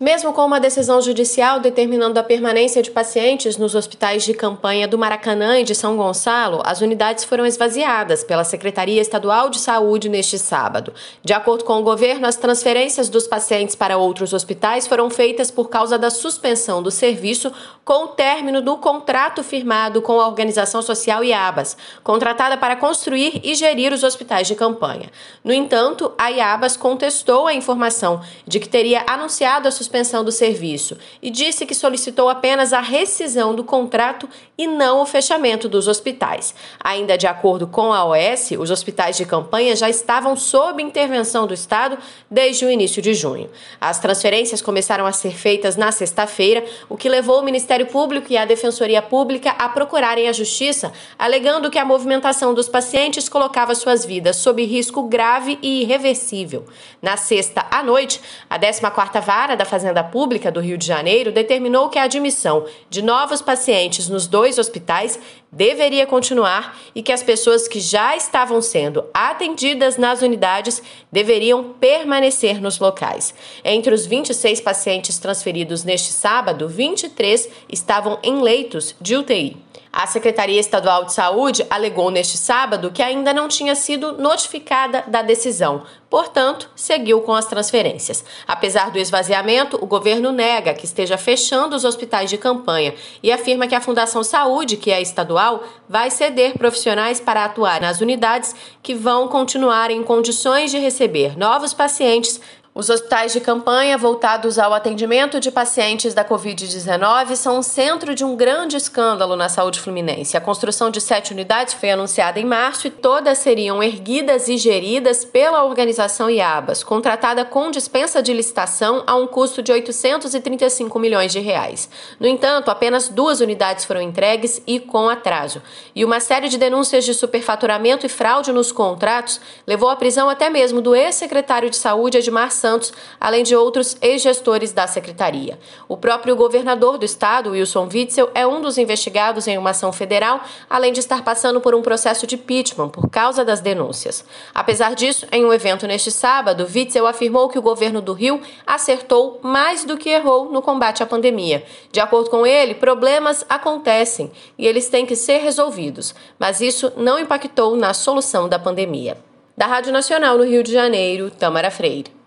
Mesmo com uma decisão judicial determinando a permanência de pacientes nos hospitais de campanha do Maracanã e de São Gonçalo, as unidades foram esvaziadas pela Secretaria Estadual de Saúde neste sábado. De acordo com o governo, as transferências dos pacientes para outros hospitais foram feitas por causa da suspensão do serviço com o término do contrato firmado com a organização social IABAS, contratada para construir e gerir os hospitais de campanha. No entanto, a IABAS contestou a informação de que teria anunciado a suspensão do serviço e disse que solicitou apenas a rescisão do contrato e não o fechamento dos hospitais. Ainda de acordo com a OS, os hospitais de campanha já estavam sob intervenção do Estado desde o início de junho. As transferências começaram a ser feitas na sexta-feira, o que levou o Ministério Público e a Defensoria Pública a procurarem a Justiça, alegando que a movimentação dos pacientes colocava suas vidas sob risco grave e irreversível. Na sexta à noite, a 14ª Vara da Fazenda Pública do Rio de Janeiro determinou que a admissão de novos pacientes nos 2 hospitais deveria continuar e que as pessoas que já estavam sendo atendidas nas unidades deveriam permanecer nos locais. Entre os 26 pacientes transferidos neste sábado, 23 estavam em leitos de UTI. A Secretaria Estadual de Saúde alegou neste sábado que ainda não tinha sido notificada da decisão, portanto, seguiu com as transferências. Apesar do esvaziamento, o governo nega que esteja fechando os hospitais de campanha e afirma que a Fundação Saúde, que é estadual, vai ceder profissionais para atuar nas unidades que vão continuar em condições de receber novos pacientes. Os hospitais de campanha voltados ao atendimento de pacientes da Covid-19 são o centro de um grande escândalo na saúde fluminense. A construção de 7 unidades foi anunciada em março e todas seriam erguidas e geridas pela organização IABAS, contratada com dispensa de licitação a um custo de 835 milhões de reais. No entanto, apenas 2 unidades foram entregues e com atraso. E uma série de denúncias de superfaturamento e fraude nos contratos levou à prisão até mesmo do ex-secretário de Saúde, Edmar Santos, além de outros ex-gestores da secretaria. O próprio governador do estado, Wilson Witzel, é um dos investigados em uma ação federal, além de estar passando por um processo de impeachment por causa das denúncias. Apesar disso, em um evento neste sábado, Witzel afirmou que o governo do Rio acertou mais do que errou no combate à pandemia. De acordo com ele, problemas acontecem e eles têm que ser resolvidos, mas isso não impactou na solução da pandemia. Da Rádio Nacional no Rio de Janeiro, Tamara Freire.